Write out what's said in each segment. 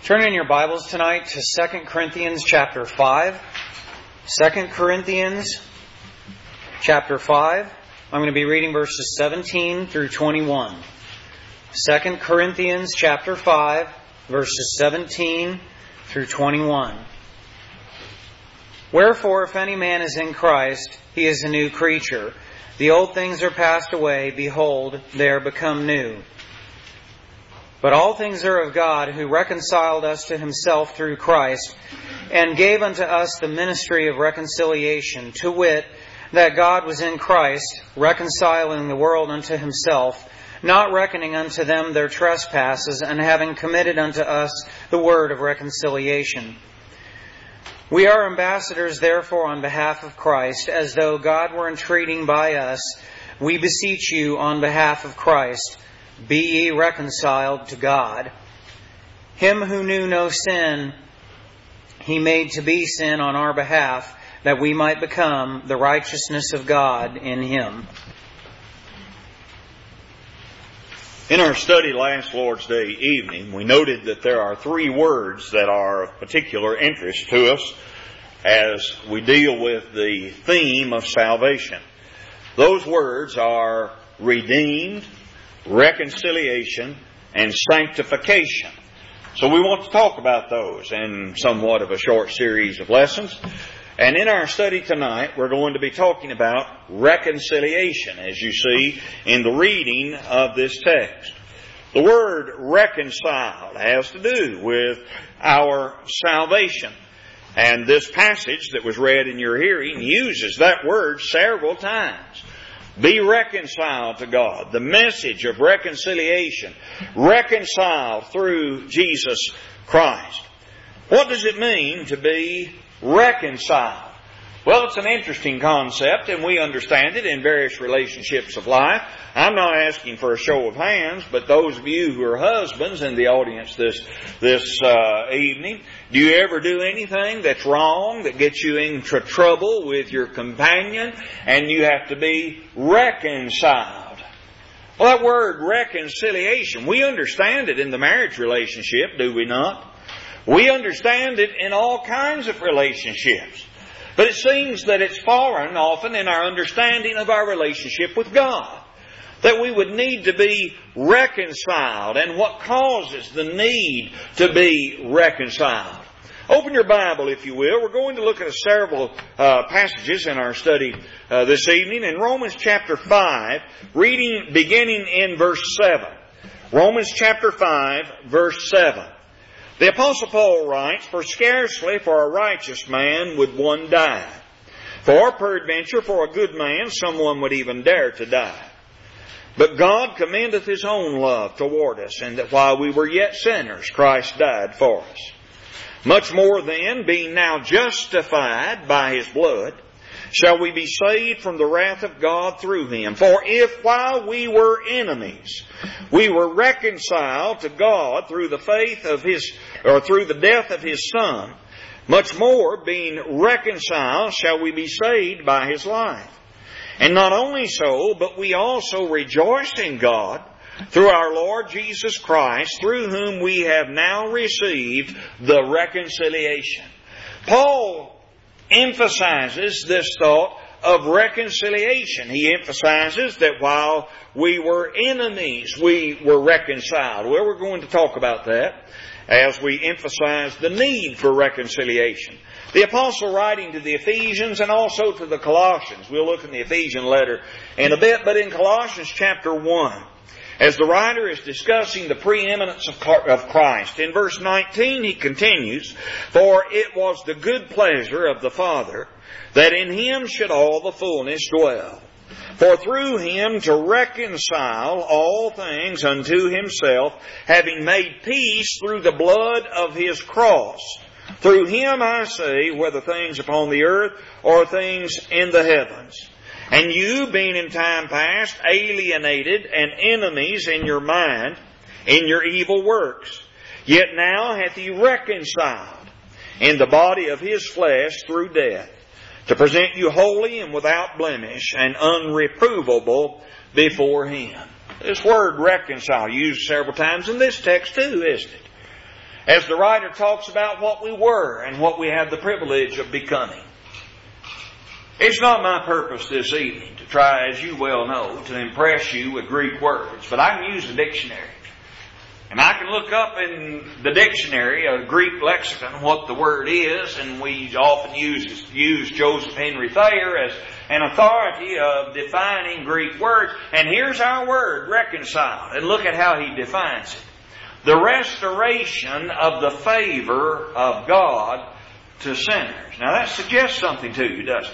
Turn in your Bibles tonight to 2 Corinthians chapter 5. 2 Corinthians chapter 5. I'm going to be reading verses 17 through 21. 2 Corinthians chapter 5, verses 17 through 21. Wherefore, if any man is in Christ, he is a new creature. The old things are passed away. Behold, they are become new. But all things are of God, who reconciled us to Himself through Christ, and gave unto us the ministry of reconciliation, to wit, that God was in Christ, reconciling the world unto Himself, not reckoning unto them their trespasses, and having committed unto us the word of reconciliation. We are ambassadors, therefore, on behalf of Christ, as though God were entreating by us. We beseech you on behalf of Christ, be ye reconciled to God. Him who knew no sin, He made to be sin on our behalf, that we might become the righteousness of God in Him. In our study last Lord's Day evening, we noted that there are three words that are of particular interest to us as we deal with the theme of salvation. Those words are redeemed, reconciliation, and sanctification. So we want to talk about those in somewhat of a short series of lessons. And in our study tonight, we're going to be talking about reconciliation, as you see in the reading of this text. The word reconciled has to do with our salvation. And this passage that was read in your hearing uses that word several times. Be reconciled to God. The message of reconciliation. Reconciled through Jesus Christ. What does it mean to be reconciled? Well, it's an interesting concept, and we understand it in various relationships of life. I'm not asking for a show of hands, but those of you who are husbands in the audience this evening, do you ever do anything that's wrong, that gets you into trouble with your companion, and you have to be reconciled? Well, that word reconciliation, we understand it in the marriage relationship, do we not? We understand it in all kinds of relationships. But it seems that it's foreign often in our understanding of our relationship with God. That we would need to be reconciled, and what causes the need to be reconciled. Open your Bible, if you will. We're going to look at several passages in our study this evening. In Romans chapter 5, beginning in verse 7. Romans chapter 5, verse 7. The Apostle Paul writes, For scarcely for a righteous man would one die. For peradventure for a good man someone would even dare to die. But God commendeth His own love toward us, and that while we were yet sinners, Christ died for us. Much more then, being now justified by His blood, shall we be saved from the wrath of God through Him. For if while we were enemies, we were reconciled to God through the through the death of His Son, much more, being reconciled, shall we be saved by His life. And not only so, but we also rejoice in God through our Lord Jesus Christ, through whom we have now received the reconciliation. Paul emphasizes this thought of reconciliation. He emphasizes that while we were enemies, we were reconciled. Well, we're going to talk about that as we emphasize the need for reconciliation. The Apostle writing to the Ephesians and also to the Colossians. We'll look in the Ephesian letter in a bit, but in Colossians chapter 1, as the writer is discussing the preeminence of Christ, in verse 19 he continues, For it was the good pleasure of the Father that in Him should all the fullness dwell. For through Him to reconcile all things unto Himself, having made peace through the blood of His cross. Through Him, I say, whether things upon the earth or things in the heavens. And you, being in time past alienated and enemies in your mind, in your evil works, yet now hath He reconciled in the body of His flesh through death, to present you holy and without blemish and unreprovable before Him. This word reconcile used several times in this text too, isn't it? as the writer talks about what we were and what we have the privilege of becoming. It's not my purpose this evening to try, as you well know, to impress you with Greek words, but I can use a dictionary. And I can look up in the dictionary, a Greek lexicon, what the word is, and we often use Joseph Henry Thayer as an authority of defining Greek words. And here's our word, reconciled. And look at how he defines it. The restoration of the favor of God to sinners. Now that suggests something to you, doesn't it?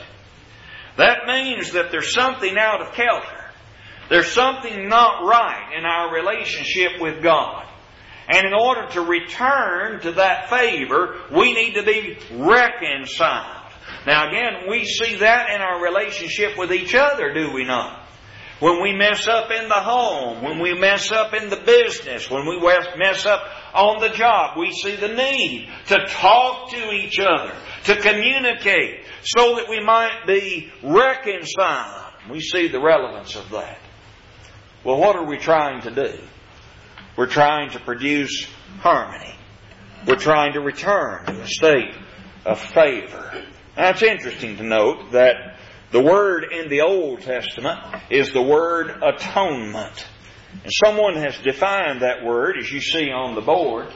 That means that there's something out of kilter. There's something not right in our relationship with God. And in order to return to that favor, we need to be reconciled. Now again, we see that in our relationship with each other, do we not? When we mess up in the home, when we mess up in the business, when we mess up on the job, we see the need to talk to each other, to communicate, so that we might be reconciled. We see the relevance of that. Well, what are we trying to do? We're trying to produce harmony. We're trying to return to a state of favor. Now, it's interesting to note that the word in the Old Testament is the word atonement. And someone has defined that word, as you see on the board,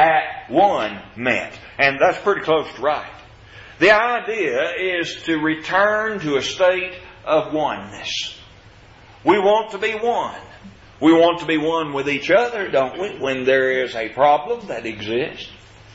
at one meant. And that's pretty close to right. The idea is to return to a state of oneness. We want to be one. We want to be one with each other, don't we, when there is a problem that exists.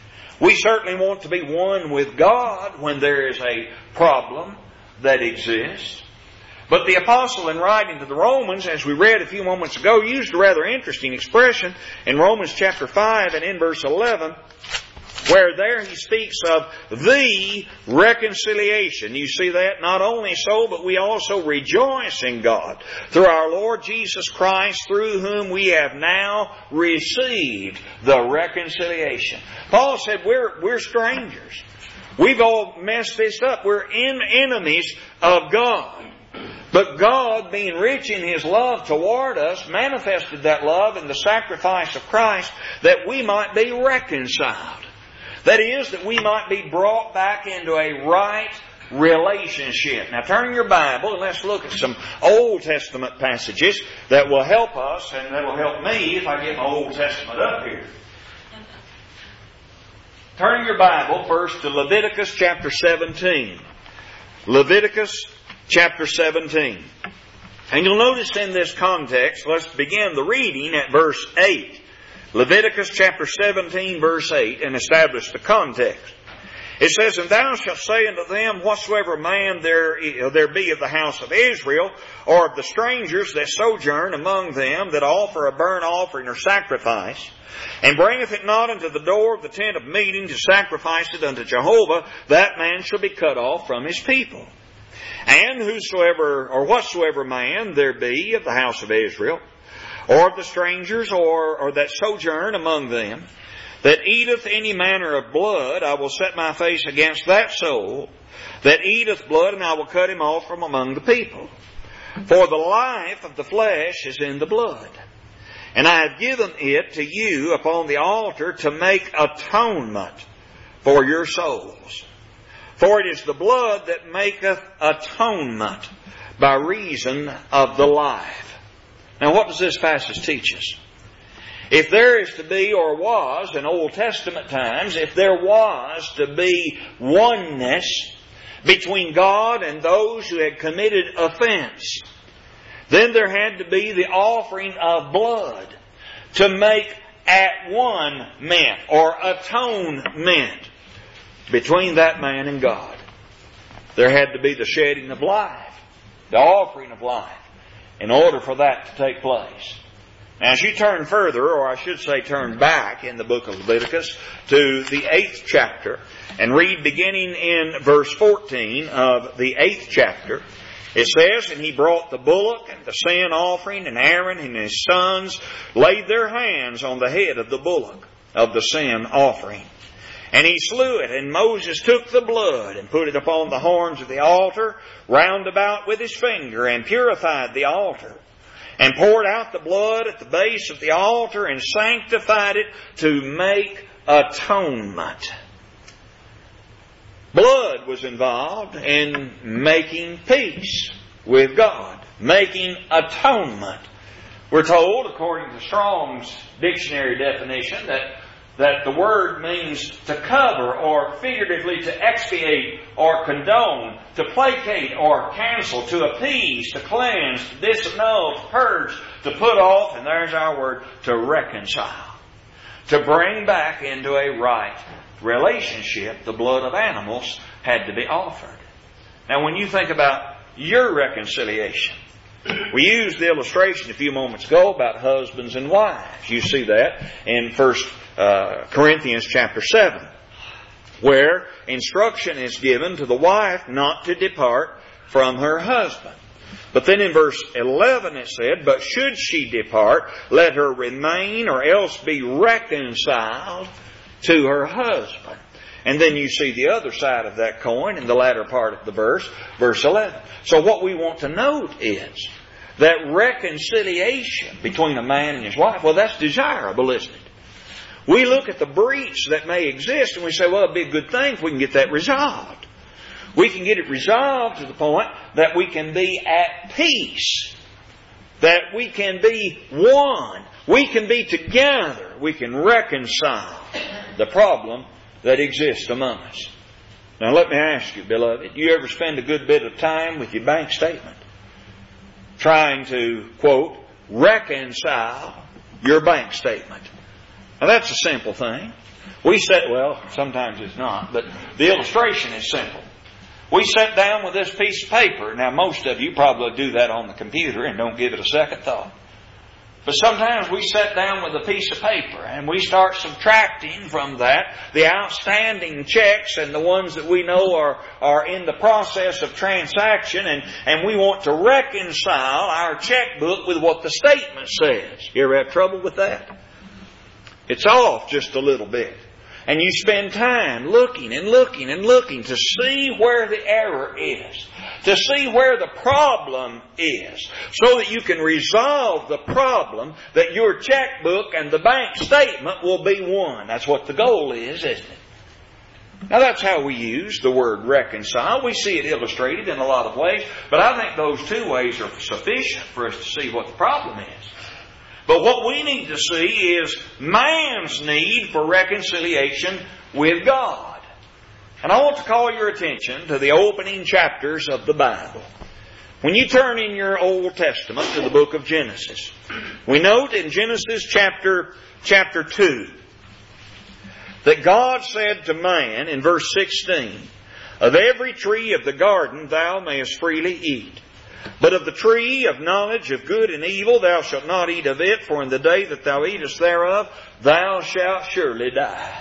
We certainly want to be one with God when there is a problem that exists. But the apostle, in writing to the Romans, as we read a few moments ago, used a rather interesting expression in Romans chapter 5 and in verse 11, where there he speaks of the reconciliation. You see that? Not only so, but we also rejoice in God through our Lord Jesus Christ, through whom we have now received the reconciliation. Paul said we're strangers. We've all messed this up. We're enemies of God. But God, being rich in His love toward us, manifested that love in the sacrifice of Christ that we might be reconciled. That is, that we might be brought back into a right relationship. Now turn your Bible and let's look at some Old Testament passages that will help us and that will help me if I get my Old Testament up here. Turn your Bible first to Leviticus chapter 17. Leviticus chapter 17. And you'll notice in this context, let's begin the reading at verse 8. Leviticus chapter 17 verse 8, and establish the context. It says, And thou shalt say unto them, Whatsoever man there be of the house of Israel, or of the strangers that sojourn among them, that offer a burnt offering or sacrifice, and bringeth it not unto the door of the tent of meeting to sacrifice it unto Jehovah, that man shall be cut off from his people. And whosoever or whatsoever man there be of the house of Israel, or of the strangers, or that sojourn among them, that eateth any manner of blood, I will set my face against that soul that eateth blood, and I will cut him off from among the people. For the life of the flesh is in the blood. And I have given it to you upon the altar to make atonement for your souls. For it is the blood that maketh atonement by reason of the life. Now what does this passage teach us? If there is to be, or was in Old Testament times, if there was to be oneness between God and those who had committed offense, then there had to be the offering of blood to make at one meant, or atonement between that man and God. There had to be the shedding of life, the offering of life, in order for that to take place. Now as you turn further, or I should say turn back in the book of Leviticus to the 8th chapter, and read beginning in verse 14 of the 8th chapter, it says, And he brought the bullock and the sin offering, and Aaron and his sons laid their hands on the head of the bullock of the sin offering. And he slew it, and Moses took the blood and put it upon the horns of the altar round about with his finger, and purified the altar, and poured out the blood at the base of the altar, and sanctified it to make atonement. Blood was involved in making peace with God, making atonement. We're told, according to Strong's dictionary definition, that the word means to cover, or figuratively to expiate or condone, to placate or cancel, to appease, to cleanse, to disannul, to purge, to put off, and there's our word, to reconcile. To bring back into a right relationship, the blood of animals had to be offered. Now when you think about your reconciliation, we used the illustration a few moments ago about husbands and wives. You see that in 1 Corinthians chapter 7, where instruction is given to the wife not to depart from her husband. But then in verse 11 it said, "But should she depart, let her remain or else be reconciled to her husband." And then you see the other side of that coin in the latter part of the verse, verse 11. So what we want to note is that reconciliation between a man and his wife, well, that's desirable, isn't it? We look at the breach that may exist and we say, well, it'd be a good thing if we can get that resolved. We can get it resolved to the point that we can be at peace, that we can be one, we can be together, we can reconcile the problem that exists among us. Now let me ask you, beloved, you ever spend a good bit of time with your bank statement trying to, quote, reconcile your bank statement? Now that's a simple thing. We said, well, sometimes it's not, but the illustration is simple. We sat down with this piece of paper. Now most of you probably do that on the computer and don't give it a second thought. But sometimes we sit down with a piece of paper and we start subtracting from that the outstanding checks and the ones that we know are in the process of transaction, and we want to reconcile our checkbook with what the statement says. You ever have trouble with that? It's off just a little bit. And you spend time looking and looking and looking to see where the error is, to see where the problem is, so that you can resolve the problem, that your checkbook and the bank statement will be one. That's what the goal is, isn't it? Now that's how we use the word reconcile. We see it illustrated in a lot of ways, but I think those two ways are sufficient for us to see what the problem is. But what we need to see is man's need for reconciliation with God. And I want to call your attention to the opening chapters of the Bible. When you turn in your Old Testament to the book of Genesis, we note in Genesis chapter 2 that God said to man in verse 16, "Of every tree of the garden thou mayest freely eat. But of the tree of knowledge of good and evil thou shalt not eat of it, for in the day that thou eatest thereof thou shalt surely die."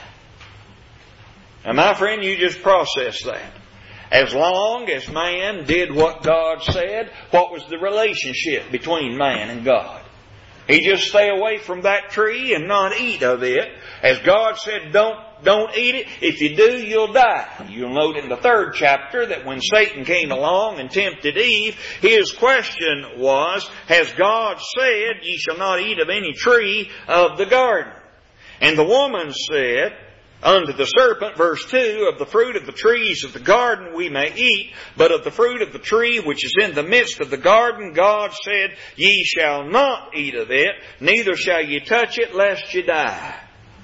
Now my friend, you just process that. As long as man did what God said, what was the relationship between man and God? He just stay away from that tree and not eat of it. As God said, don't eat it. If you do, you'll die. You'll note in the 3rd chapter that when Satan came along and tempted Eve, his question was, "Has God said, ye shall not eat of any tree of the garden?" And the woman said unto the serpent, verse 2, "Of the fruit of the trees of the garden we may eat, but of the fruit of the tree which is in the midst of the garden, God said, ye shall not eat of it, neither shall ye touch it, lest ye die."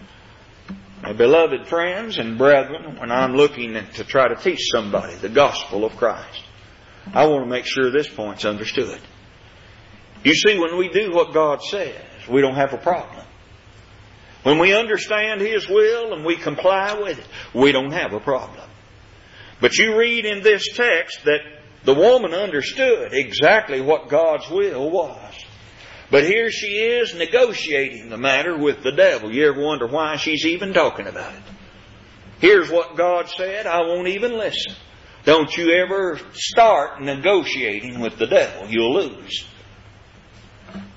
My beloved friends and brethren, when I'm looking to try to teach somebody the gospel of Christ, I want to make sure this point's understood. You see, when we do what God says, we don't have a problem. When we understand His will and we comply with it, we don't have a problem. But you read in this text that the woman understood exactly what God's will was. But here she is negotiating the matter with the devil. You ever wonder why she's even talking about it? Here's what God said, I won't even listen. Don't you ever start negotiating with the devil. You'll lose.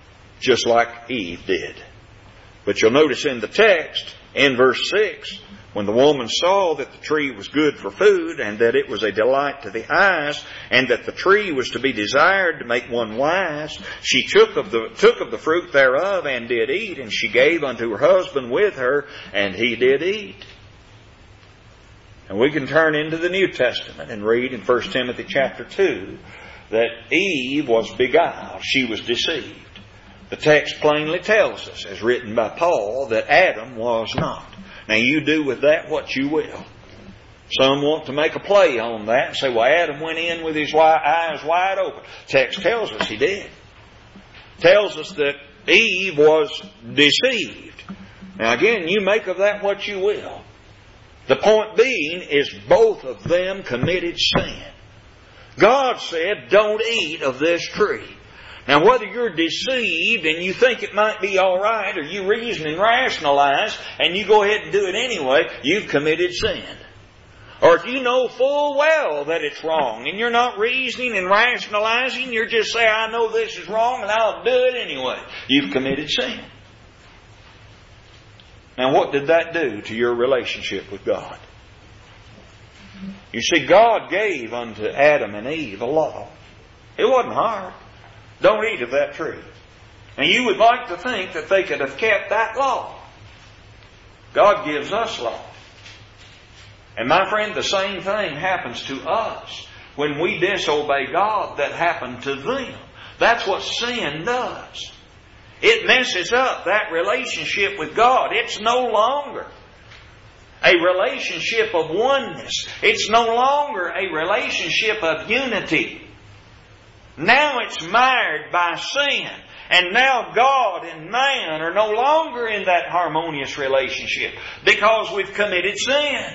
Just like Eve did. But you'll notice in the text, in verse 6, When the woman saw that the tree was good for food, and that it was a delight to the eyes, and that the tree was to be desired to make one wise, she took of the fruit thereof, and did eat, and she gave unto her husband with her, and he did eat. And we can turn into the New Testament and read in 1 Timothy chapter 2 that Eve was beguiled. She was deceived. The text plainly tells us, as written by Paul, that Adam was not. Now you do with that what you will. Some want to make a play on that and say, well, Adam went in with his eyes wide open. Text tells us he did. Tells us that Eve was deceived. Now again, you make of that what you will. The point being is both of them committed sin. God said, don't eat of this tree. Now whether you're deceived and you think it might be all right, or you reason and rationalize and you go ahead and do it anyway, you've committed sin. Or if you know full well that it's wrong and you're not reasoning and rationalizing, you're just saying, I know this is wrong and I'll do it anyway, you've committed sin. Now what did that do to your relationship with God? You see, God gave unto Adam and Eve a law. It wasn't hard. Don't eat of that tree. And you would like to think that they could have kept that law. God gives us law. And my friend, the same thing happens to us. When we disobey God, that happened to them. That's what sin does. It messes up that relationship with God. It's no longer a relationship of oneness. It's no longer a relationship of unity. Now it's mired by sin. And now God and man are no longer in that harmonious relationship because we've committed sin.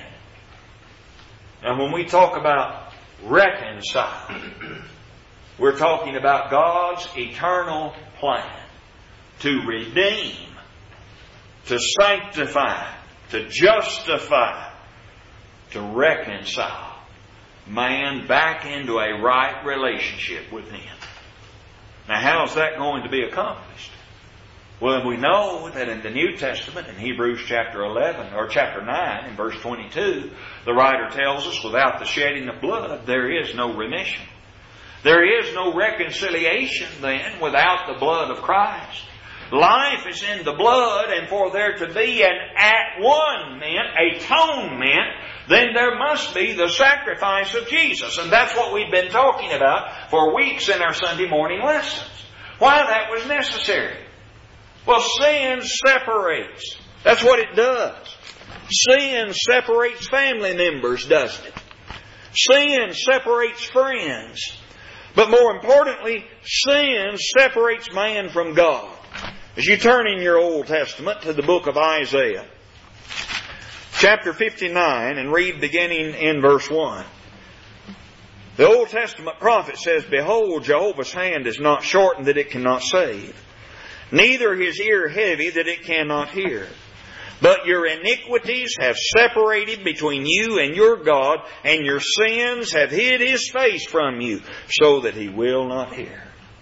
Now when we talk about reconcile, we're talking about God's eternal plan to redeem, to sanctify, to justify, to reconcile man back into a right relationship with Him. Now how's that going to be accomplished? Well, we know that in the New Testament, in Hebrews chapter 11, or chapter 9, in verse 22, the writer tells us, without the shedding of blood, there is no remission. There is no reconciliation then without the blood of Christ. Life is in the blood, and for there to be an at-one-ment, atonement, then there must be the sacrifice of Jesus. And that's what we've been talking about for weeks in our Sunday morning lessons. Why that was necessary. Well, sin separates. That's what it does. Sin separates family members, doesn't it? Sin separates friends. But more importantly, sin separates man from God. As you turn in your Old Testament to the book of Isaiah, chapter 59, and read beginning in verse 1. The Old Testament prophet says, Behold, Jehovah's hand is not shortened that it cannot save, neither His ear heavy that it cannot hear. But your iniquities have separated between you and your God, and your sins have hid His face from you, so that He will not hear.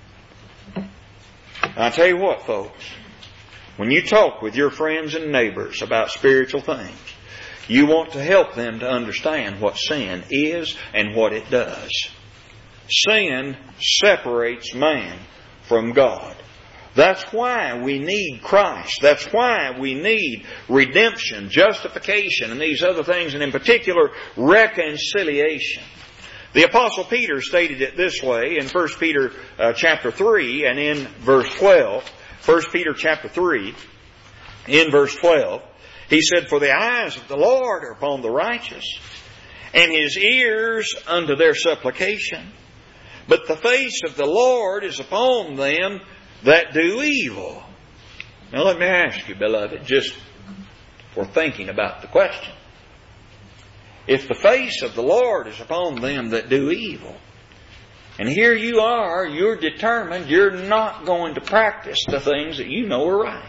I tell you what, folks, when you talk with your friends and neighbors about spiritual things, you want to help them to understand what sin is and what it does. Sin separates man from God. That's why we need Christ. That's why we need redemption, justification, and these other things, and in particular, reconciliation. The Apostle Peter stated it this way in 1 Peter chapter 3 and in verse 12. 1 Peter chapter 3, in verse 12, he said, For the eyes of the Lord are upon the righteous, and His ears unto their supplication. But the face of the Lord is upon them that do evil. Now let me ask you, beloved, just for thinking about the question. If the face of the Lord is upon them that do evil, and here you are, you're determined you're not going to practice the things that you know are right.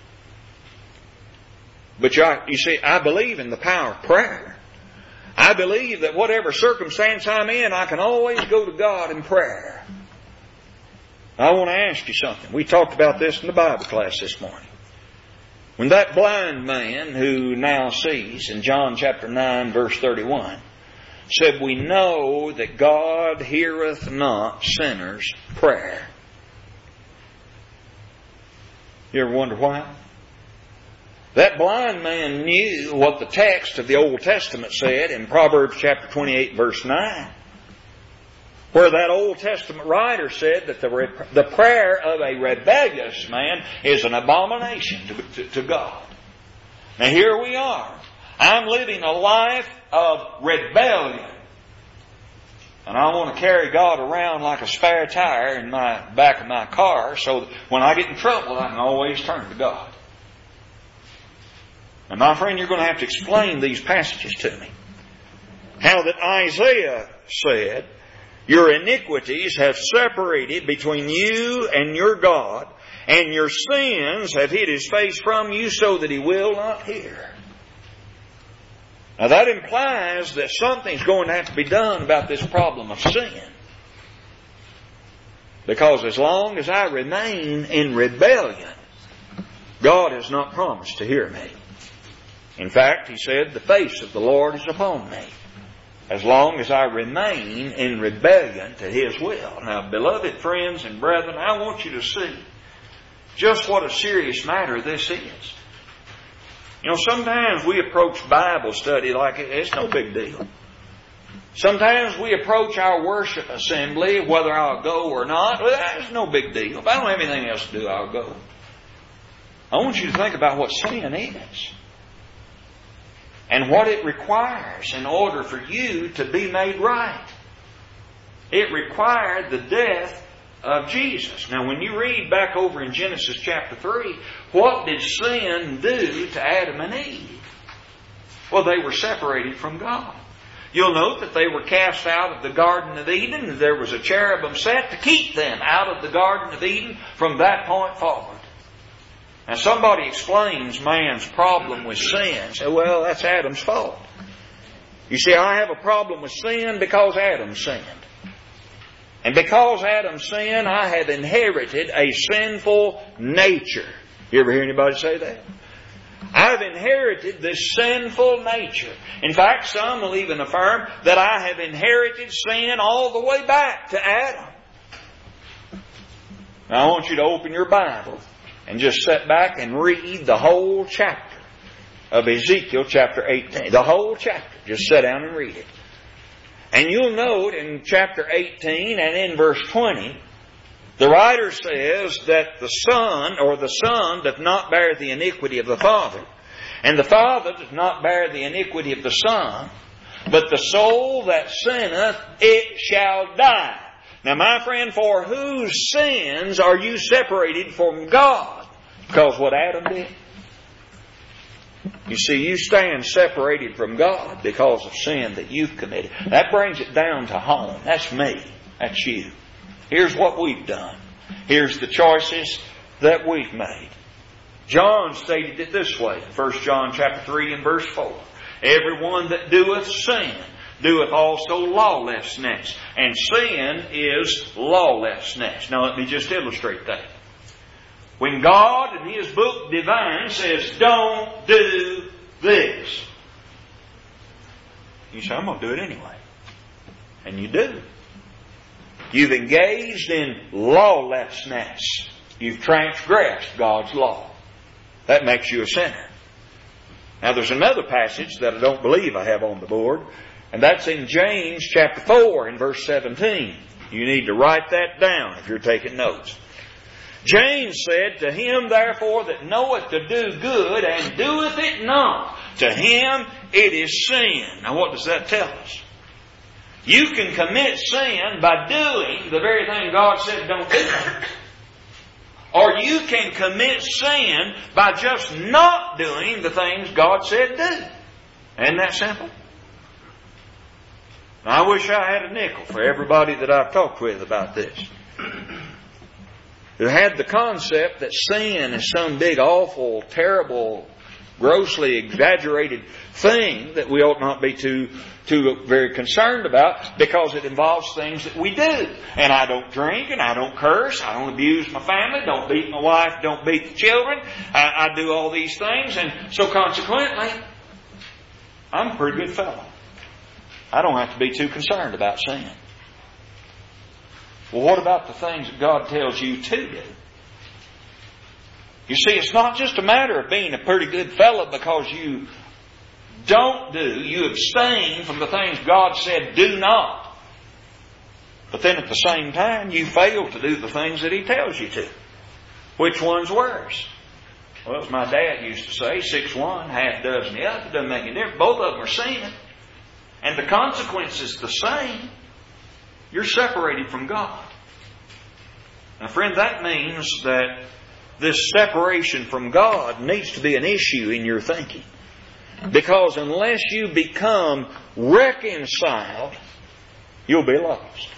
But you see, I believe in the power of prayer. I believe that whatever circumstance I'm in, I can always go to God in prayer. I want to ask you something. We talked about this in the Bible class this morning. When that blind man who now sees, in John chapter 9 verse 31, said, "We know that God heareth not sinners' prayer." You ever wonder why? That blind man knew what the text of the Old Testament said in Proverbs chapter 28 verse 9. Where that Old Testament writer said that the prayer of a rebellious man is an abomination to God. Now here we are. I'm living a life of rebellion. And I want to carry God around like a spare tire in my back of my car so that when I get in trouble I can always turn to God. Now my friend, you're going to have to explain these passages to me. How that Isaiah said, "Your iniquities have separated between you and your God, and your sins have hid His face from you so that He will not hear." Now that implies that something's going to have to be done about this problem of sin. Because as long as I remain in rebellion, God has not promised to hear me. In fact, He said, "The face of the Lord is upon me," as long as I remain in rebellion to His will. Now, beloved friends and brethren, I want you to see just what a serious matter this is. You know, sometimes we approach Bible study like it's no big deal. Sometimes we approach our worship assembly, whether I'll go or not, well, that's no big deal. If I don't have anything else to do, I'll go. I want you to think about what sin is. And what it requires in order for you to be made right. It required the death of Jesus. Now when you read back over in Genesis chapter 3, what did sin do to Adam and Eve? Well, they were separated from God. You'll note that they were cast out of the Garden of Eden. There was a cherubim set to keep them out of the Garden of Eden from that point forward. Now somebody explains man's problem with sin. Say, well, that's Adam's fault. You see, I have a problem with sin because Adam sinned. And because Adam sinned, I have inherited a sinful nature. You ever hear anybody say that? I've inherited this sinful nature. In fact, some will even affirm that I have inherited sin all the way back to Adam. Now I want you to open your Bible and just sit back and read the whole chapter of Ezekiel chapter 18. The whole chapter. Just sit down and read it. And you'll note in chapter 18 and in verse 20, the writer says that the Son doth not bear the iniquity of the Father, and the Father doth not bear the iniquity of the Son, but the soul that sinneth, it shall die. Now my friend, for whose sins are you separated from God? Because what Adam did. You see, you stand separated from God because of sin that you've committed. That brings it down to home. That's me. That's you. Here's what we've done. Here's the choices that we've made. John stated it this way, 1 John chapter 3 and verse 4. Everyone that doeth sin doeth also lawlessness. And sin is lawlessness. Now let me just illustrate that. When God in His book divine says, don't do this, you say, I'm going to do it anyway. And you do. You've engaged in lawlessness. You've transgressed God's law. That makes you a sinner. Now there's another passage that I don't believe I have on the board, and that's in James chapter 4 and verse 17. You need to write that down if you're taking notes. James said, to him therefore that knoweth to do good and doeth it not, to him it is sin. Now what does that tell us? You can commit sin by doing the very thing God said don't do. Or you can commit sin by just not doing the things God said do. Isn't that simple? Now, I wish I had a nickel for everybody that I've talked with about this, who had the concept that sin is some big, awful, terrible grossly exaggerated thing that we ought not be too very concerned about, because it involves things that we do. And I don't drink, and I don't curse, I don't abuse my family, don't beat my wife, don't beat the children. I do all these things, and so consequently, I'm a pretty good fellow. I don't have to be too concerned about sin. Well, what about the things that God tells you to do? You see, it's not just a matter of being a pretty good fellow because you abstain from the things God said do not. But then at the same time, you fail to do the things that He tells you to. Which one's worse? Well, as my dad used to say, 6 one, half dozen the other. It doesn't make any difference. Both of them are sin. And the consequence is the same. You're separated from God. Now, friend, that means that this separation from God needs to be an issue in your thinking. Because unless you become reconciled, you'll be lost.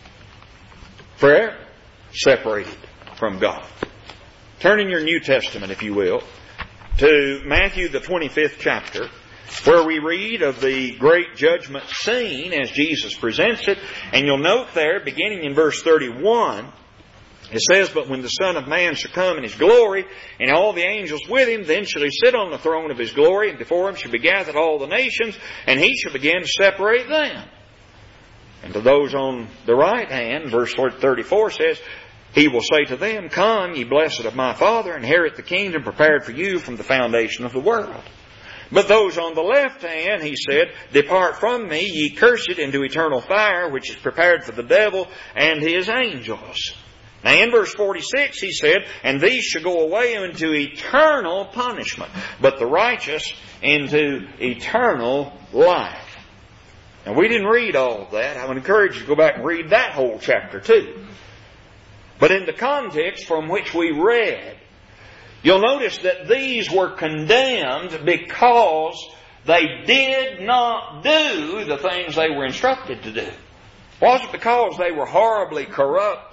Forever separated from God. Turn in your New Testament, if you will, to Matthew the 25th chapter, where we read of the great judgment scene as Jesus presents it. And you'll note there, beginning in verse 31, it says, "But when the Son of Man shall come in His glory, and all the angels with Him, then shall He sit on the throne of His glory, and before Him shall be gathered all the nations, and He shall begin to separate them. And to those on the right hand," verse 34 says, "He will say to them, Come, ye blessed of my Father, inherit the kingdom prepared for you from the foundation of the world. But those on the left hand," He said, "Depart from me, ye cursed, into eternal fire, which is prepared for the devil and his angels." Now in verse 46 He said, "And these shall go away into eternal punishment, but the righteous into eternal life." Now we didn't read all of that. I would encourage you to go back and read that whole chapter too. But in the context from which we read, you'll notice that these were condemned because they did not do the things they were instructed to do. It wasn't because they were horribly corrupt,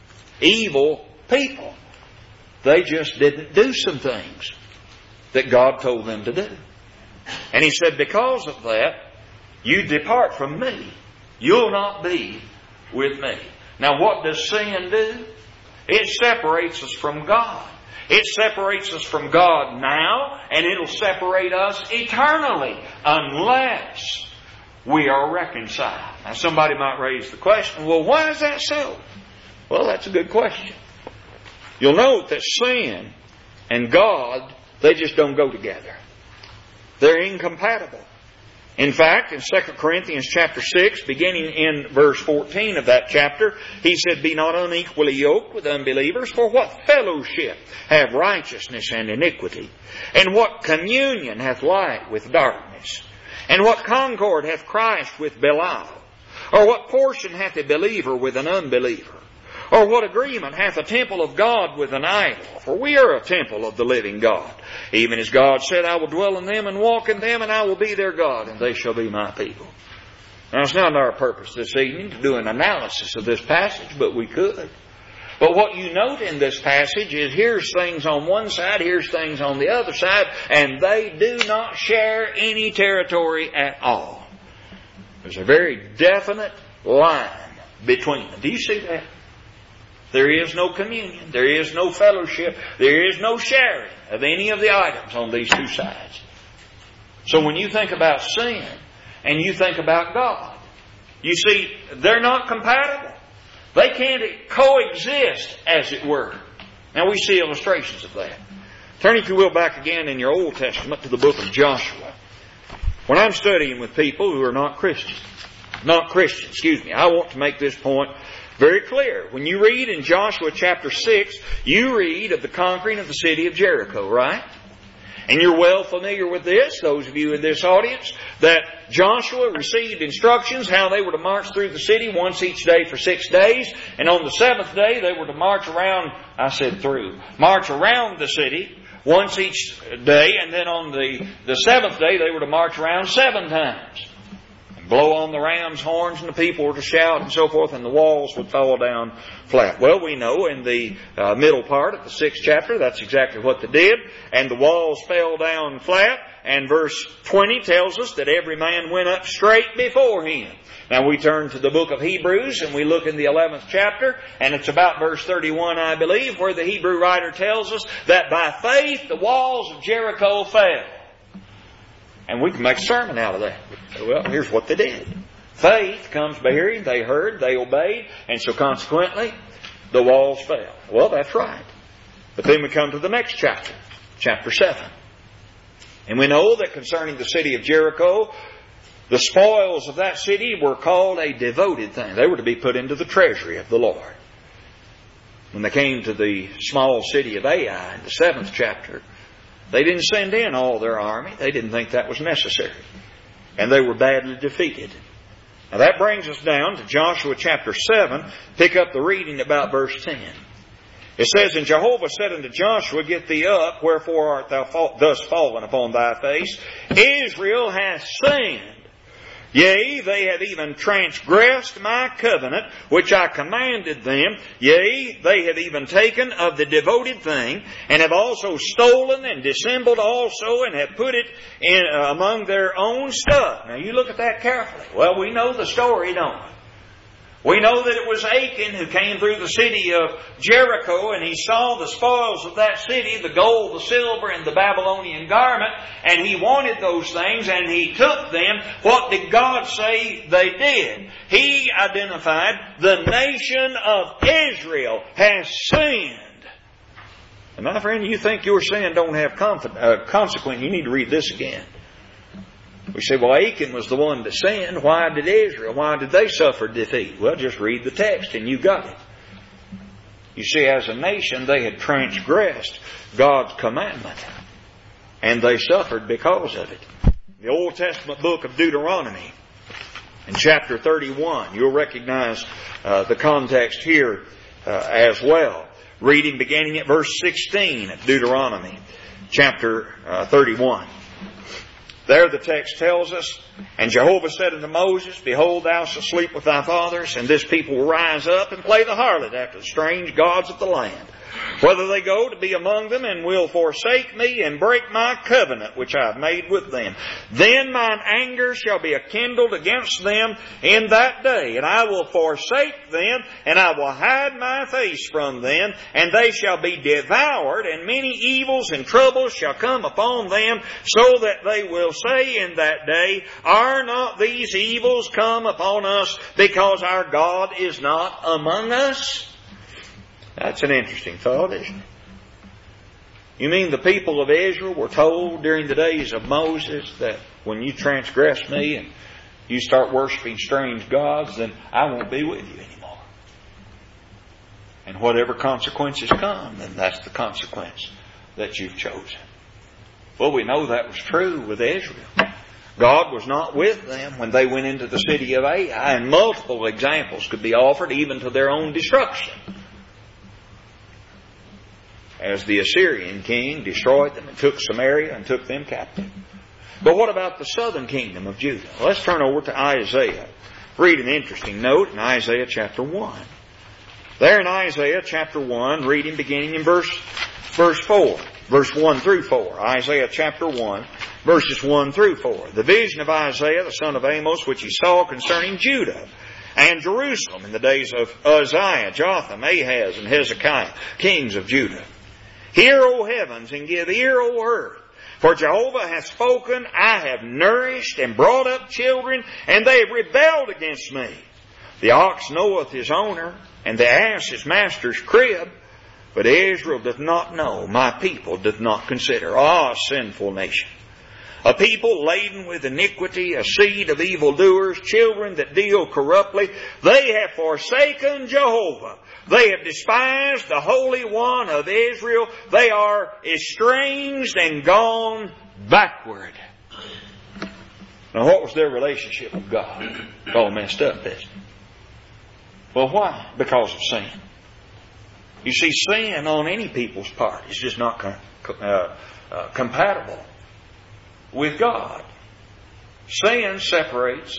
evil people. They just didn't do some things that God told them to do. And He said, because of that, you depart from me. You'll not be with me. Now what does sin do? It separates us from God. It separates us from God now, and it'll separate us eternally unless we are reconciled. Now somebody might raise the question, well, why is that so? Well, that's a good question. You'll note that sin and God, they just don't go together. They're incompatible. In fact, in 2 Corinthians chapter 6, beginning in verse 14 of that chapter, he said, "Be not unequally yoked with unbelievers, for what fellowship have righteousness and iniquity? And what communion hath light with darkness? And what concord hath Christ with Belial? Or what portion hath a believer with an unbeliever? Or what agreement hath a temple of God with an idol? For we are a temple of the living God. Even as God said, I will dwell in them and walk in them, and I will be their God, and they shall be my people." Now, it's not our purpose this evening to do an analysis of this passage, but we could. But what you note in this passage is here's things on one side, here's things on the other side, and they do not share any territory at all. There's a very definite line between them. Do you see that? There is no communion. There is no fellowship. There is no sharing of any of the items on these two sides. So when you think about sin and you think about God, you see, they're not compatible. They can't coexist, as it were. Now we see illustrations of that. Turn, if you will, back again in your Old Testament to the book of Joshua. When I'm studying with people who are not Christians, I want to make this point very clear. When you read in Joshua chapter 6, you read of the conquering of the city of Jericho, right? And you're well familiar with this, those of you in this audience, that Joshua received instructions how they were to march through the city once each day for 6 days. And on the 7th day, they were to march around the city once each day. And then on the 7th day, they were to march around 7 times. blow on the ram's horns and the people were to shout and so forth, and the walls would fall down flat. Well, we know in the middle part of the 6th chapter, that's exactly what they did, and the walls fell down flat, and verse 20 tells us that every man went up straight before him. Now we turn to the book of Hebrews and we look in the 11th chapter, and it's about verse 31, I believe, where the Hebrew writer tells us that by faith the walls of Jericho fell. And we can make a sermon out of that. Well, here's what they did. Faith comes by hearing. They heard, they obeyed, and so consequently the walls fell. Well, that's right. But then we come to the next chapter, chapter 7. And we know that concerning the city of Jericho, the spoils of that city were called a devoted thing. They were to be put into the treasury of the Lord. When they came to the small city of Ai in the 7th chapter, they didn't send in all their army. They didn't think that was necessary. And they were badly defeated. Now that brings us down to Joshua chapter 7. Pick up the reading about verse 10. It says, And Jehovah said unto Joshua, Get thee up, wherefore art thou thus fallen upon thy face? Israel hath sinned. Yea, they have even transgressed my covenant, which I commanded them. Yea, they have even taken of the devoted thing, and have also stolen and dissembled also, and have put it in among their own stuff. Now you look at that carefully. Well, we know the story, don't we? We know that it was Achan who came through the city of Jericho, and he saw the spoils of that city, the gold, the silver, and the Babylonian garment, and he wanted those things, and he took them. What did God say they did? He identified the nation of Israel has sinned. And my friend, you think your sin don't have consequence, you need to read this again. We say, well, Achan was the one that sinned. Why did Israel? Why did they suffer defeat? Well, just read the text and you got it. You see, as a nation, they had transgressed God's commandment. And they suffered because of it. The Old Testament book of Deuteronomy, in chapter 31, you'll recognize the context here as well. Reading beginning at verse 16 of Deuteronomy, chapter 31. There the text tells us, And Jehovah said unto Moses, Behold, thou shalt sleep with thy fathers, and this people will rise up and play the harlot after the strange gods of the land. Whether they go to be among them and will forsake me and break my covenant which I have made with them. Then mine anger shall be kindled against them in that day, and I will forsake them, and I will hide my face from them, and they shall be devoured, and many evils and troubles shall come upon them, so that they will say in that day, Are not these evils come upon us because our God is not among us? That's an interesting thought, isn't it? You mean the people of Israel were told during the days of Moses that when you transgress me and you start worshiping strange gods, then I won't be with you anymore. And whatever consequences come, then that's the consequence that you've chosen. Well, we know that was true with Israel. God was not with them when they went into the city of Ai, and multiple examples could be offered even to their own destruction. As the Assyrian king destroyed them and took Samaria and took them captive. But what about the southern kingdom of Judah? Well, let's turn over to Isaiah. Read an interesting note in Isaiah chapter 1. There in Isaiah chapter 1, reading beginning in verse 4. Verse 1 through 4. Isaiah chapter 1, verses 1 through 4. The vision of Isaiah, the son of Amos, which he saw concerning Judah and Jerusalem in the days of Uzziah, Jotham, Ahaz, and Hezekiah, kings of Judah. Hear, O heavens, and give ear, O earth. For Jehovah hath spoken, I have nourished and brought up children, and they have rebelled against me. The ox knoweth his owner, and the ass his master's crib. But Israel doth not know, my people doth not consider. Ah, sinful nation! A people laden with iniquity, a seed of evildoers, children that deal corruptly. They have forsaken Jehovah. They have despised the Holy One of Israel. They are estranged and gone backward. Now what was their relationship with God? It's all messed up, isn't it? Well, why? Because of sin. You see, sin on any people's part is just not compatible with God. Sin separates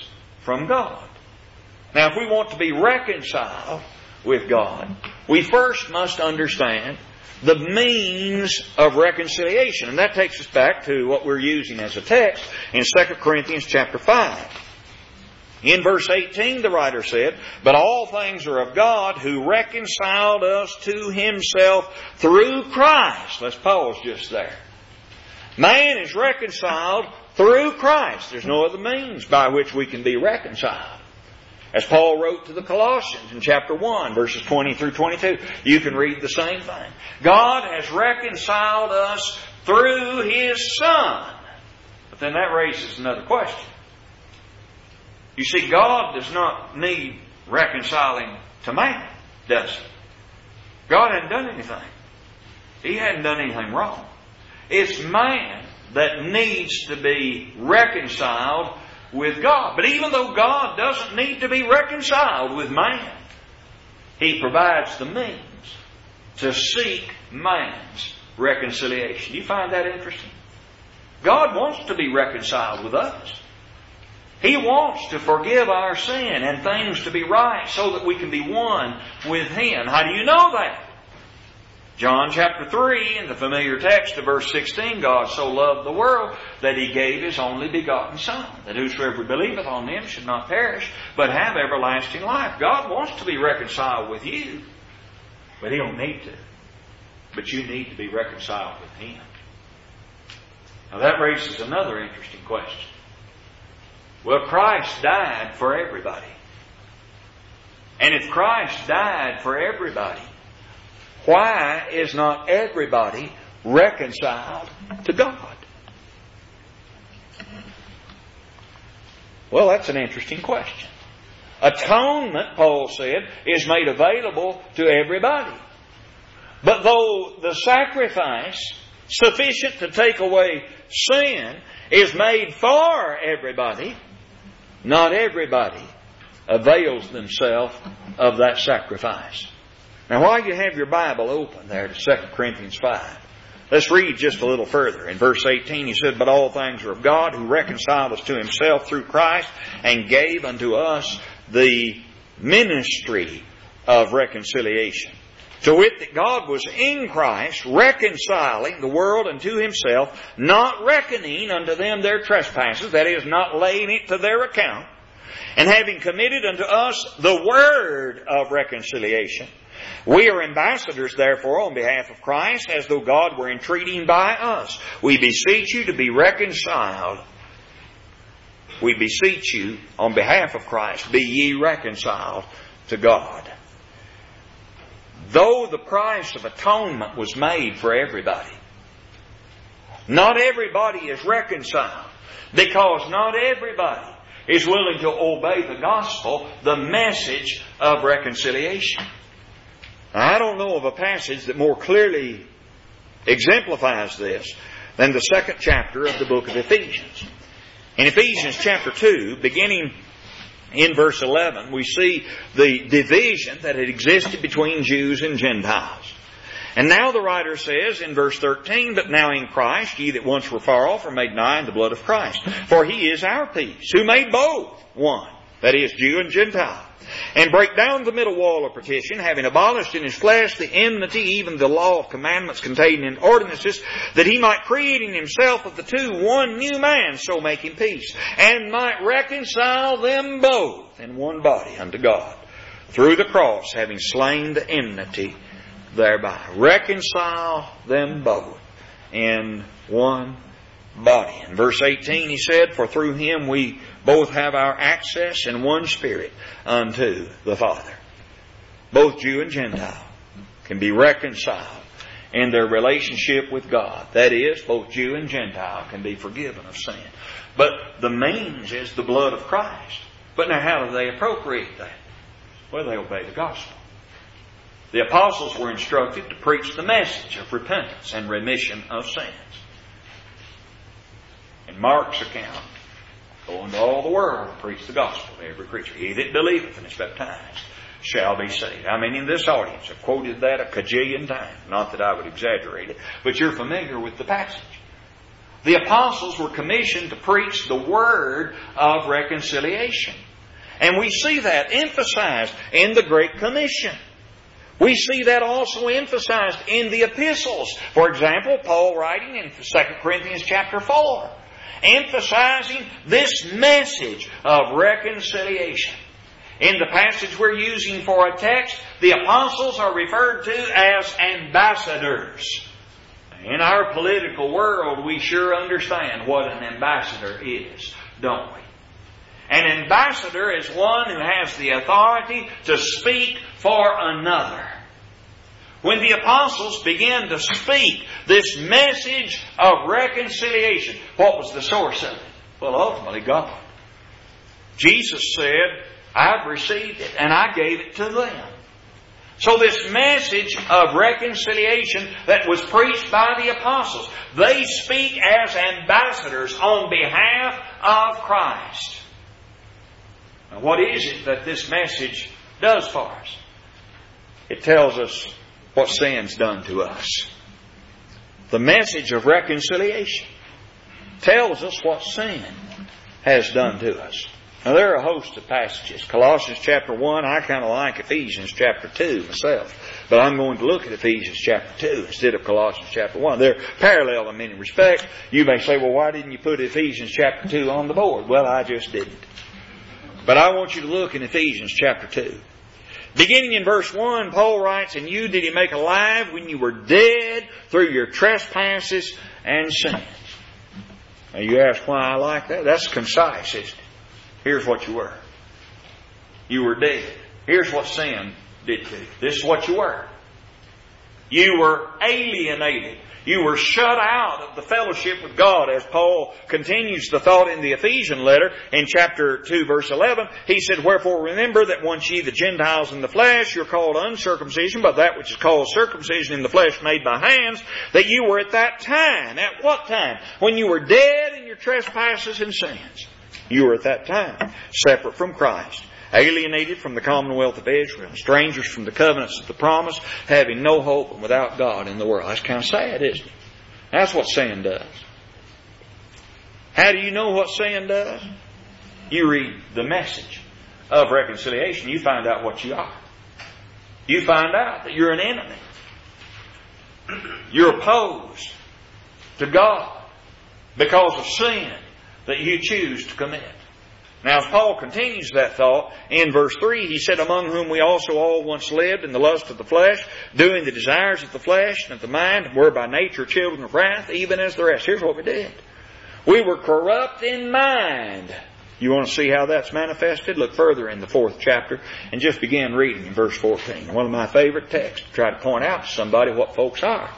from God. Now, if we want to be reconciled with God, we first must understand the means of reconciliation. And that takes us back to what we're using as a text in 2 Corinthians chapter 5. In verse 18, the writer said, "But all things are of God, who reconciled us to Himself through Christ." Let's pause just there. Man is reconciled through Christ. There's no other means by which we can be reconciled. As Paul wrote to the Colossians in chapter 1, verses 20 through 22, you can read the same thing. God has reconciled us through His Son. But then that raises another question. You see, God does not need reconciling to man, does He? God hadn't done anything. He hadn't done anything wrong. It's man that needs to be reconciled with God. But even though God doesn't need to be reconciled with man, He provides the means to seek man's reconciliation. Do you find that interesting? God wants to be reconciled with us. He wants to forgive our sin and things to be right so that we can be one with Him. How do you know that? John chapter 3, in the familiar text of verse 16, God so loved the world that He gave His only begotten Son, that whosoever believeth on Him should not perish, but have everlasting life. God wants to be reconciled with you, but He don't need to. But you need to be reconciled with Him. Now that raises another interesting question. Well, Christ died for everybody. And if Christ died for everybody, why is not everybody reconciled to God? Well, that's an interesting question. Atonement, Paul said, is made available to everybody. But though the sacrifice sufficient to take away sin is made for everybody, not everybody avails themselves of that sacrifice. Now, while you have your Bible open there to 2 Corinthians 5, let's read just a little further. In verse 18, he said, "But all things are of God, who reconciled us to Himself through Christ, and gave unto us the ministry of reconciliation. To wit, that God was in Christ, reconciling the world unto Himself, not reckoning unto them their trespasses," that is, not laying it to their account, "and having committed unto us the word of reconciliation. We are ambassadors, therefore, on behalf of Christ, as though God were entreating by us. We beseech you to be reconciled." We beseech you, on behalf of Christ, be ye reconciled to God. Though the price of atonement was made for everybody, not everybody is reconciled, because not everybody is willing to obey the gospel, the message of reconciliation. Now, I don't know of a passage that more clearly exemplifies this than the 2nd chapter of the book of Ephesians. In Ephesians chapter 2, beginning in verse 11, we see the division that had existed between Jews and Gentiles. And now the writer says in verse 13, "But now in Christ, ye that once were far off are made nigh in the blood of Christ. For He is our peace, who made both one," that is, Jew and Gentile, "and break down the middle wall of partition, having abolished in His flesh the enmity, even the law of commandments contained in ordinances, that He might create in Himself of the two one new man, so making peace, and might reconcile them both in one body unto God, through the cross, having slain the enmity thereby." Reconcile them both in one body. In verse 18 he said, "For through Him we both have our access in one Spirit unto the Father." Both Jew and Gentile can be reconciled in their relationship with God. That is, both Jew and Gentile can be forgiven of sin. But the means is the blood of Christ. But now how do they appropriate that? Well, they obey the gospel. The apostles were instructed to preach the message of repentance and remission of sins. In Mark's account, "Go into all the world and preach the gospel to every creature. He that believeth and is baptized shall be saved." I mean, in this audience, I've quoted that a cajillion times. Not that I would exaggerate it, but you're familiar with the passage. The apostles were commissioned to preach the word of reconciliation. And we see that emphasized in the Great Commission. We see that also emphasized in the epistles. For example, Paul writing in 2 Corinthians chapter 4, emphasizing this message of reconciliation. In the passage we're using for a text, the apostles are referred to as ambassadors. In our political world, we sure understand what an ambassador is, don't we? An ambassador is one who has the authority to speak for another. When the apostles began to speak this message of reconciliation, what was the source of it? Well, ultimately God. Jesus said, I've received it and I gave it to them. So this message of reconciliation that was preached by the apostles, they speak as ambassadors on behalf of Christ. Now, what is it that this message does for us? It tells us what sin's done to us. The message of reconciliation tells us what sin has done to us. Now, there are a host of passages. Colossians chapter 1, I kind of like Ephesians chapter 2 myself. But I'm going to look at Ephesians chapter 2 instead of Colossians chapter 1. They're parallel in many respects. You may say, well, why didn't you put Ephesians chapter 2 on the board? Well, I just didn't. But I want you to look in Ephesians chapter 2. Beginning in verse 1, Paul writes, And you did He make alive when you were dead through your trespasses and sins. Now you ask why I like that? That's concise, isn't it? Here's what you were. You were dead. Here's what sin did to you. This is what you were. You were alienated. You were shut out of the fellowship with God. As Paul continues the thought in the Ephesian letter in chapter 2 verse 11, he said, Wherefore remember that once ye the Gentiles in the flesh, you're called uncircumcision, but that which is called circumcision in the flesh made by hands, that you were at that time. At what time? When you were dead in your trespasses and sins. You were at that time separate from Christ, alienated from the commonwealth of Israel, strangers from the covenants of the promise, having no hope and without God in the world. That's kind of sad, isn't it? That's what sin does. How do you know what sin does? You read the message of reconciliation. You find out what you are. You find out that you're an enemy. You're opposed to God because of sin that you choose to commit. Now, as Paul continues that thought, in verse 3, he said, Among whom we also all once lived in the lust of the flesh, doing the desires of the flesh and of the mind, and were by nature children of wrath, even as the rest. Here's what we did. We were corrupt in mind. You want to see how that's manifested? Look further in the 4th chapter and just begin reading in verse 14. One of my favorite texts to try to point out to somebody what folks are.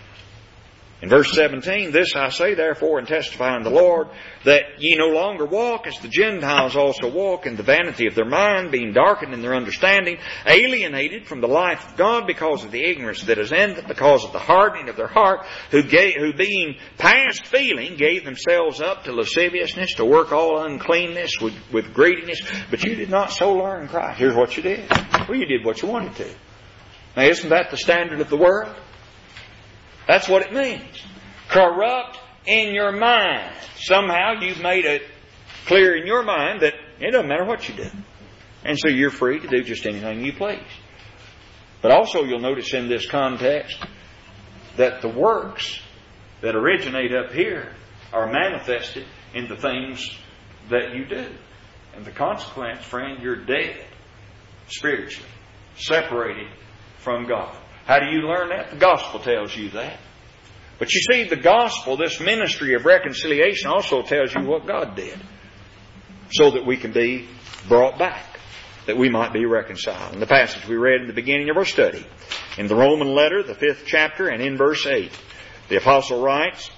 In verse 17, This I say therefore and testify unto the Lord, that ye no longer walk as the Gentiles also walk in the vanity of their mind, being darkened in their understanding, alienated from the life of God because of the ignorance that is in them, because of the hardening of their heart, who being past feeling gave themselves up to lasciviousness, to work all uncleanness with greediness. But you did not so learn Christ. Here's what you did. Well, you did what you wanted to. Now, isn't that the standard of the world? That's what it means. Corrupt in your mind. Somehow you've made it clear in your mind that it doesn't matter what you do. And so you're free to do just anything you please. But also you'll notice in this context that the works that originate up here are manifested in the things that you do. And the consequence, friend, you're dead spiritually, separated from God. How do you learn that? The gospel tells you that. But you see, the gospel, this ministry of reconciliation, also tells you what God did, so that we can be brought back, that we might be reconciled. In the passage we read in the beginning of our study, in the Roman letter, the 5th chapter, and in verse 8, the apostle writes,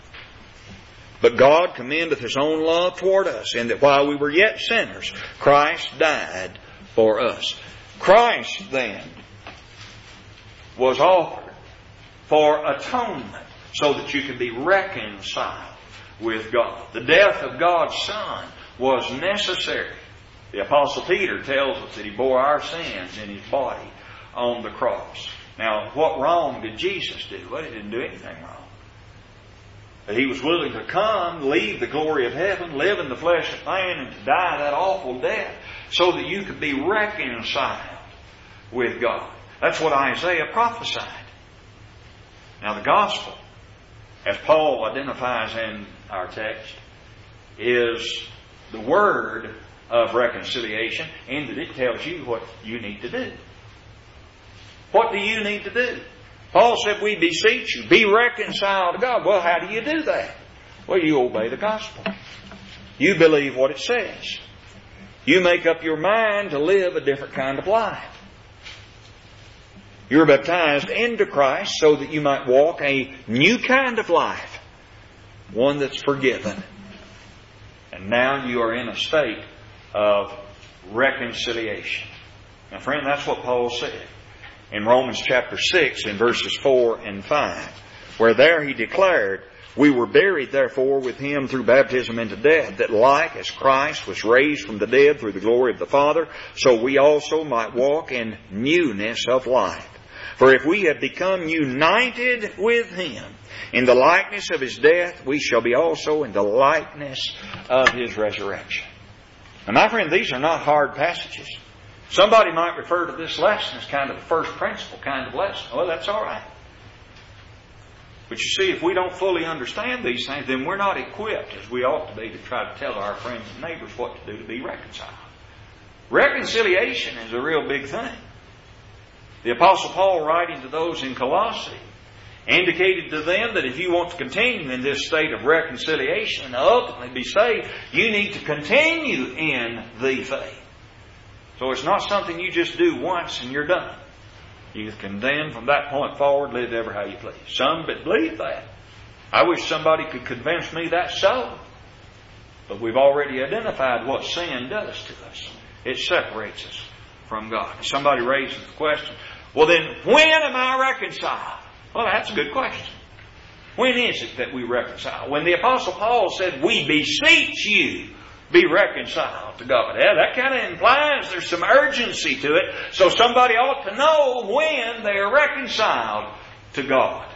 But God commendeth His own love toward us, in that while we were yet sinners, Christ died for us. Christ, then, was offered for atonement so that you can be reconciled with God. The death of God's Son was necessary. The Apostle Peter tells us that He bore our sins in His body on the cross. Now, what wrong did Jesus do? Well, He didn't do anything wrong. That He was willing to come, leave the glory of heaven, live in the flesh of man, and to die that awful death so that you could be reconciled with God. That's what Isaiah prophesied. Now the gospel, as Paul identifies in our text, is the word of reconciliation, and that it tells you what you need to do. What do you need to do? Paul said, we beseech you, be reconciled to God. Well, how do you do that? Well, you obey the gospel. You believe what it says. You make up your mind to live a different kind of life. You're baptized into Christ so that you might walk a new kind of life. One that's forgiven. And now you are in a state of reconciliation. Now, friend, that's what Paul said in Romans chapter 6 in verses 4 and 5, where there he declared, we were buried therefore with Him through baptism into death, that like as Christ was raised from the dead through the glory of the Father, so we also might walk in newness of life. For if we have become united with Him in the likeness of His death, we shall be also in the likeness of His resurrection. And my friend, these are not hard passages. Somebody might refer to this lesson as kind of a first principle kind of lesson. Well, that's all right. But you see, if we don't fully understand these things, then we're not equipped, as we ought to be, to try to tell our friends and neighbors what to do to be reconciled. Reconciliation is a real big thing. The Apostle Paul, writing to those in Colossae, indicated to them that if you want to continue in this state of reconciliation and ultimately be saved, you need to continue in the faith. So it's not something you just do once and you're done. You can then, from that point forward, live ever how you please. Some believe that. I wish somebody could convince me that's so. But we've already identified what sin does to us. It separates us from God. Somebody raises the question, well then, when am I reconciled? Well, that's a good question. When is it that we reconcile? When the Apostle Paul said, we beseech you, be reconciled to God. Yeah, that kind of implies there's some urgency to it. So somebody ought to know when they are reconciled to God.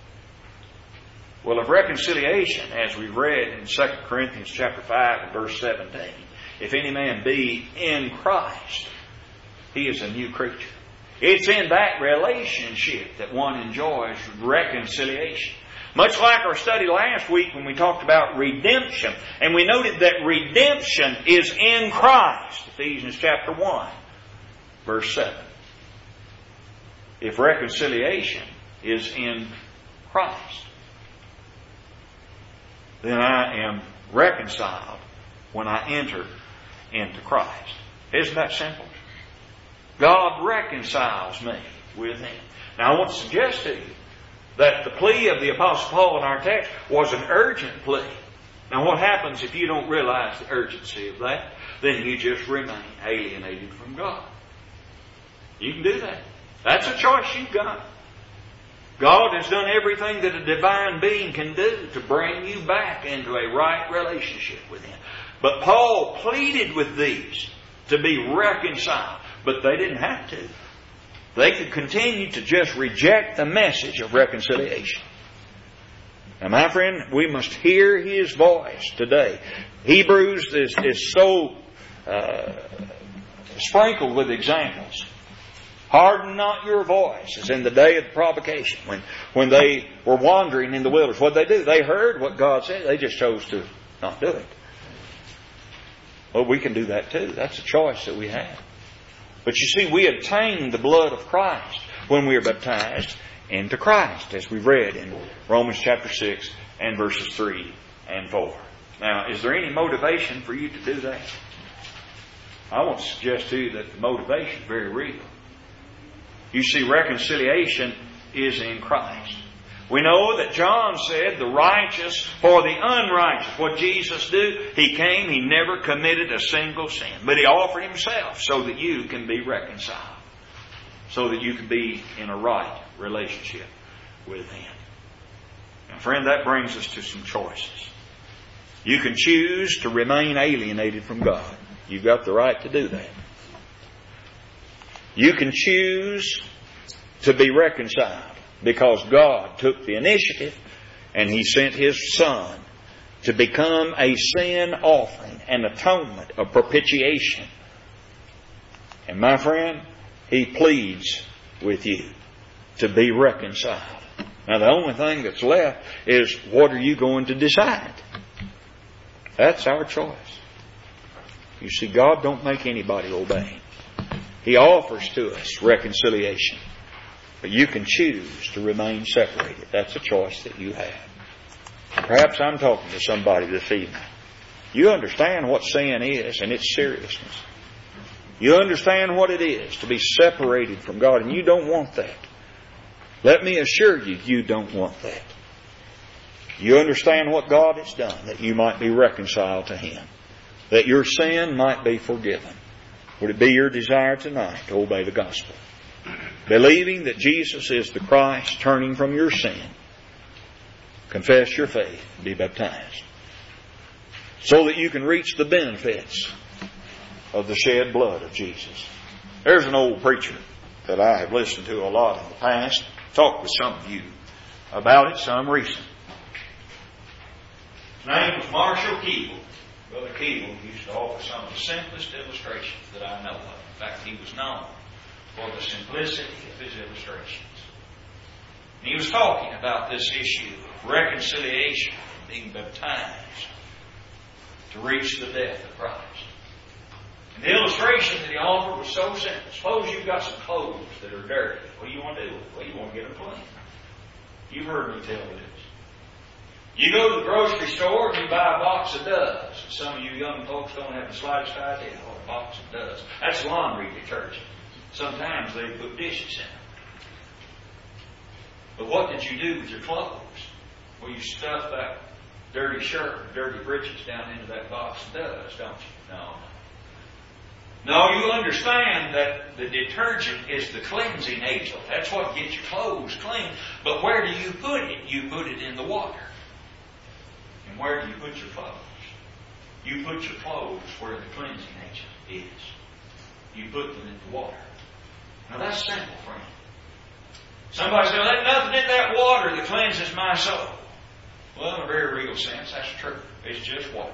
Well, of reconciliation, as we read in 2 Corinthians chapter 5 and verse 17, if any man be in Christ, he is a new creature. It's in that relationship that one enjoys reconciliation. Much like our study last week when we talked about redemption. And we noted that redemption is in Christ. Ephesians chapter 1, verse 7. If reconciliation is in Christ, then I am reconciled when I enter into Christ. Isn't that simple? God reconciles me with Him. Now I want to suggest to you that the plea of the Apostle Paul in our text was an urgent plea. Now what happens if you don't realize the urgency of that? Then you just remain alienated from God. You can do that. That's a choice you've got. God has done everything that a divine being can do to bring you back into a right relationship with Him. But Paul pleaded with these to be reconciled. But they didn't have to. They could continue to just reject the message of reconciliation. Now, my friend, we must hear His voice today. Hebrews is so sprinkled with examples. Harden not your voice, as in the day of the provocation, when they were wandering in the wilderness. What did they do? They heard what God said. They just chose to not do it. Well, we can do that too. That's a choice that we have. But you see, we obtain the blood of Christ when we are baptized into Christ, as we read in Romans chapter 6 and verses 3 and 4. Now, is there any motivation for you to do that? I want to suggest to you that the motivation is very real. You see, reconciliation is in Christ. We know that John said, the righteous for the unrighteous. What Jesus did, He came, He never committed a single sin. But He offered Himself so that you can be reconciled. So that you can be in a right relationship with Him. Now, friend, that brings us to some choices. You can choose to remain alienated from God. You've got the right to do that. You can choose to be reconciled, because God took the initiative And He sent His Son to become a sin offering, an atonement, a propitiation. And my friend, He pleads with you to be reconciled. Now the only thing that's left is, what are you going to decide? That's our choice. You see, God don't make anybody obey. He offers to us reconciliation. But you can choose to remain separated. That's a choice that you have. Perhaps I'm talking to somebody this evening. You understand what sin is and its seriousness. You understand what it is to be separated from God, and you don't want that. Let me assure you, you don't want that. You understand what God has done, that you might be reconciled to Him, that your sin might be forgiven. Would it be your desire tonight to obey the gospel? Believing that Jesus is the Christ, turning from your sin, confess your faith, and be baptized, so that you can reach the benefits of the shed blood of Jesus. There's an old preacher that I have listened to a lot in the past. Talked with some of you about it, some recent. His name was Marshall Keeble. Brother Keeble used to offer some of the simplest illustrations that I know of. In fact, he was known for the simplicity of his illustrations. And he was talking about this issue of reconciliation, being baptized to reach the death of Christ. And the illustration that he offered was so simple. Suppose you've got some clothes that are dirty. What do you want to do with them? Well, you want to get them clean. You've heard me tell you this. You go to the grocery store and you buy a box of Doves. Some of you young folks don't have the slightest idea what a box of Doves. That's laundry detergent. Sometimes they put dishes in it. But what did you do with your clothes? Well, you stuff that dirty shirt or dirty breeches down into that box of Doves, don't you? No. No, you understand that the detergent is the cleansing agent. That's what gets your clothes clean. But where do you put it? You put it in the water. And where do you put your clothes? You put your clothes where the cleansing agent is. You put them in the water. Now that's simple, friend. Somebody says, there's nothing in that water that cleanses my soul. Well, in a very real sense, that's true. It's just water.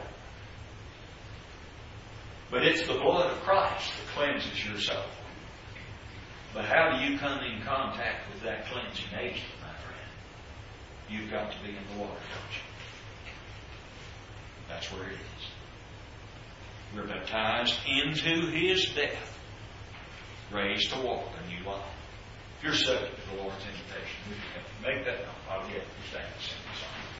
But it's the blood of Christ that cleanses your soul. But how do you come in contact with that cleansing agent, my friend? You've got to be in the water, don't you? That's where it is. We're baptized into His death, raised to walk a new life. If you're subject to the Lord's invitation, make that known. I'll get you stand.